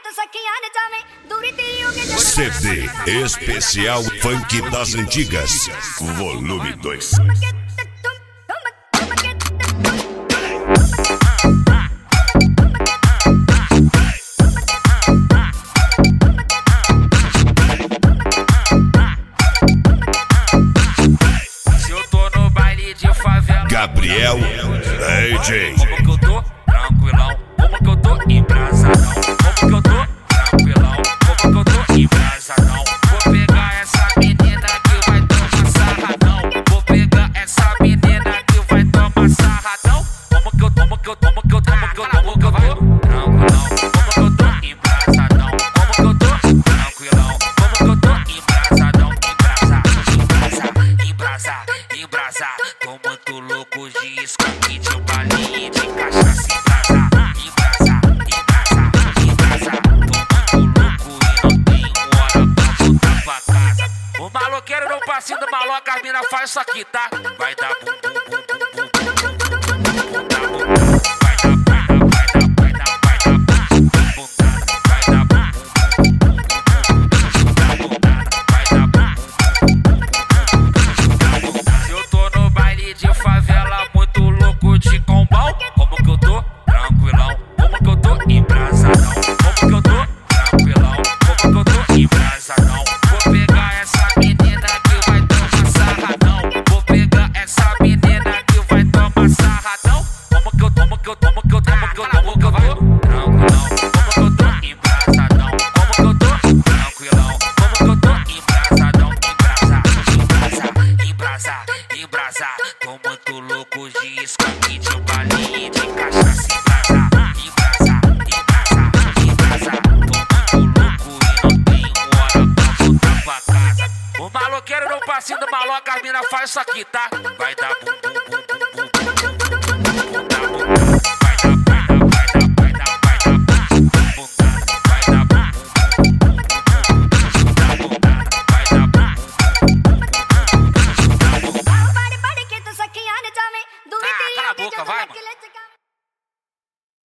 CD especial Funk das Antigas, volume 2. Se eu tô no baile de favela, Gabriel AJ. como que eu tô tranquilão, como que eu tô embrasadão, como que eu tô tranquilão, como que eu tô embrasadão. Vou pegar essa menina que vai tomar sarradão, vou pegar essa menina que vai tomar sarradão. Como que eu tô tranquilão, como que eu tô embrasadão, como que eu tô tranquilão, como que eu tô embrasadão, embrasa, tô muito louco de skunk, de um balinho de cachaça, embrasa, tô muito louco e não tenho hora pra voltar pra casa. O maloqueiro no passinho do maloca, as mina faz isso aqui, tá? Vai dar bum bum bum bum bum, dá bum bum, vai dar bum, vai dar bum, vai dar bum, vai dar bum. Se eu tô no baile de favela, muito louco de combão, como que eu tô tranquilão, como que eu tô embrasadão, como que eu tô tranquilão, como que eu tô embrasadão. Vou pegar essa menina que vai tomar sarradão, vou pegar essa menina que vai tomar sarradão. Como que eu tô tranquilão, como que eu tô embrasadão, como que eu tô tranquilão, como que eu tô embrasadão, embrasa, tô muito louco de skunk, de um balinho de cachaça, embrasa, tô muito louco e não tenho hora pra voltar pra casa. O maloqueiro no passinho do maloca, as mina faz isso aqui, tá? Vai dar bum bum bum bum.